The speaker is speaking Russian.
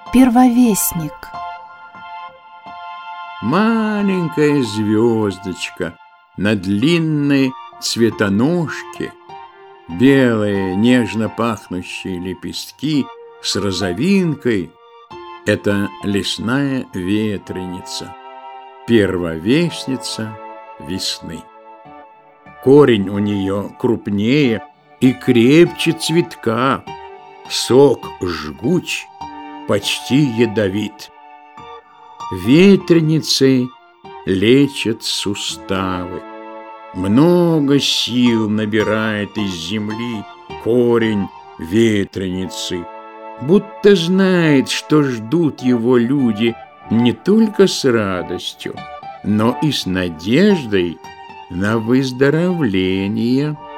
Первовестник. Маленькая звездочка на длинной цветоножке, белые нежно пахнущие лепестки с розовинкой — это лесная ветреница, первовестница весны. Корень у нее крупнее и крепче цветка, сок жгуч, почти ядовит. Ветреницы лечат суставы. Много сил набирает из земли корень ветреницы, будто знает, что ждут его люди не только с радостью, но и с надеждой на выздоровление.